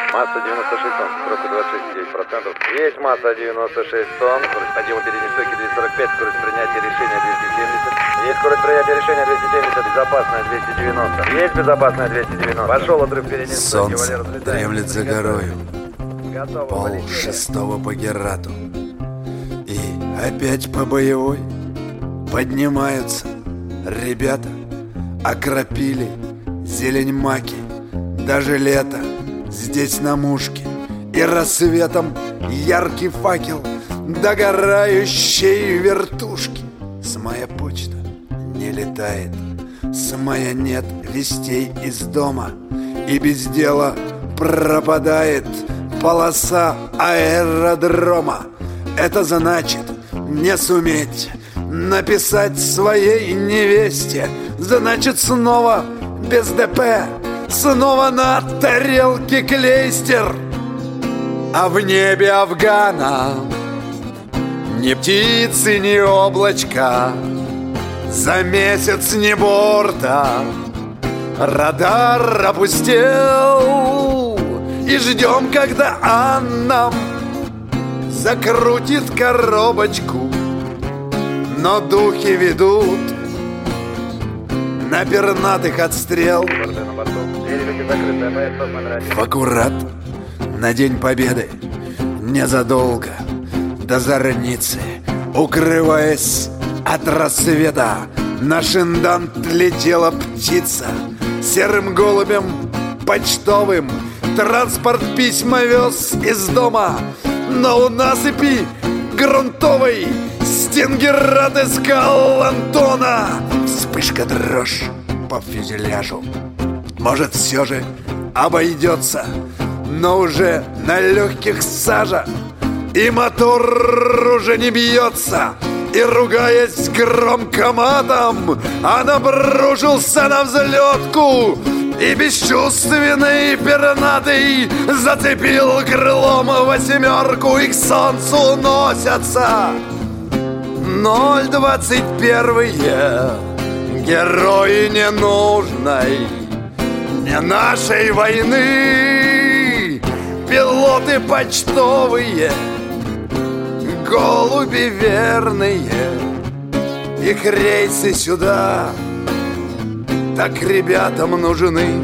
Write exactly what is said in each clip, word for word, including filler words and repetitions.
Масса девяносто шесть тонн, скорость двадцать шесть целых девять процентов. Есть масса девяносто шесть тонн, скорость подъема передней стойки двести сорок пять, скорость принятия решения двести семьдесят. Есть скорость принятия решения двести семьдесят, безопасная двести девяносто. Есть безопасная двести девяносто. Пошел отрыв передней стойки, Валера, Солнце дремлет за горою. Пол шестого по Герату. И опять по боевой поднимаются ребята. Окропили зелень маки. Даже лето здесь на мушке. И рассветом яркий факел догорающей вертушки. С моя почта не летает, с моя нет вестей из дома. И без дела пропадает полоса аэродрома. Это значит не суметь написать своей невесте. Значит снова без ДП, снова на тарелке клейстер. А в небе Афгана ни птицы, ни облачка. За месяц ни борта, радар опустел. И ждем, когда Анна закрутит коробочку. Но духи ведут на пернатых отстрел. В аккурат на День Победы, незадолго до зорницы, укрываясь от рассвета, на шиндант летела птица. Серым голубем почтовым транспорт письма вез из дома. Но у насыпи грунтовой Стингеррад искал Антона. Вспышка, дрожь по фюзеляжу. Может, все же обойдется, но уже на легких сажа. И мотор уже не бьется. И, ругаясь громко матом, он обрушился на взлетку. И бесчувственный пернатый зацепил крылом восьмерку. И к солнцу носятся ноль двадцать первые герои ненужной, не нашей войны. Пилоты почтовые, голуби верные, их рейсы сюда так ребятам нужны.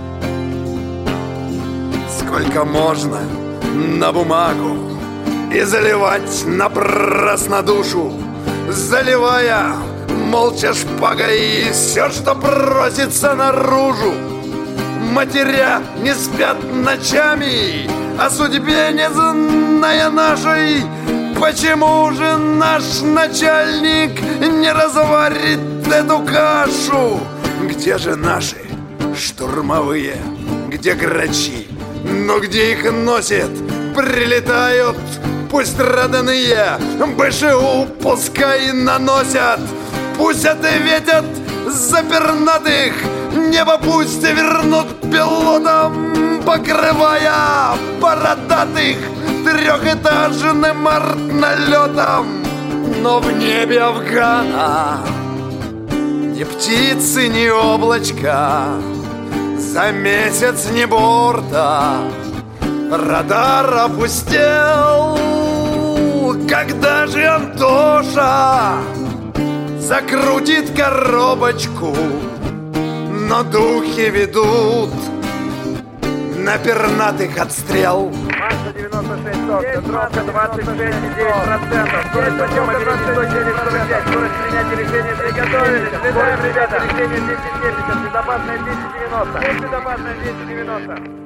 Сколько можно на бумагу и заливать напрасно душу, заливая молча шпагой все, что просится наружу. Матеря не спят ночами, о судьбе не зная нашей. Почему же наш начальник не разварит эту кашу? Где же наши штурмовые? Где грачи? Но где их носит? Прилетают, пусть родные БШУ пускай наносят. Пусть ответят за пернатых, небо пусть вернут пилотам, покрывая бородатых трехэтажным артналетом. Но в небе Афгана ни птицы, ни облачка. За месяц ни борта, радар опустел. Когда же Антоша закрутит коробочку? Но духи ведут на пернатых отстрел. Масса девяносто шесть тонн, центровка двадцать шесть целых девять процентов. Скорость подъема передней стойки девять сорок пять, скорость принятия решения приготовились. Летаем, ребята, решение двести семьдесят, безопасная двести девяносто. Есть безопасная двести девяносто.